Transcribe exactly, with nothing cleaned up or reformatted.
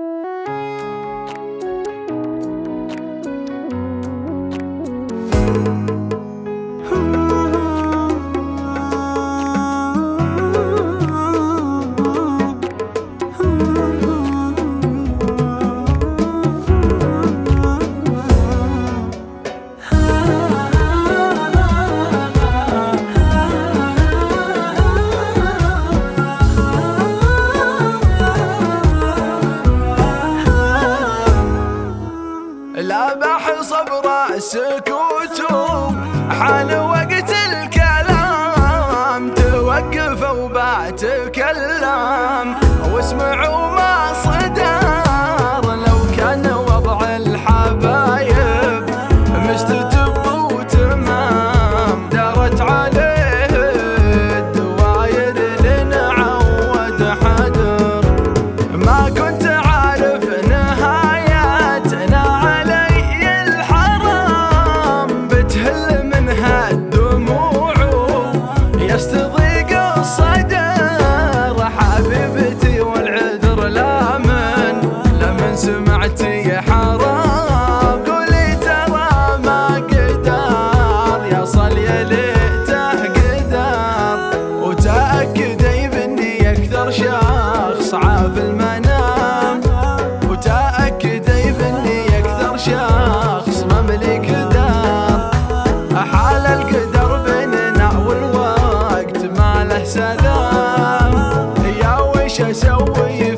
لابح صبر السكوت حان وقت الكلام، توقفوا بتكلم واسمعوا ما صدر. لو كان وضع الحبايب مستتب وتمام، دارت عليه الدواير لنعود حدر. ما كنت عارف نهايتنا علي الحرام، بتهل منها الدموع يستضيق الصدر. حبيبتي والعذر لمن لمن سمعتي حرام، قولي ترى ما قدر يصل يا ليته قدر. وتأكدي بني أكثر شخص عاف المنام، وتأكدي بني أكثر شخص مملك دار. حال القدر بيننا والوقت ما له سلام، يا وش أسوي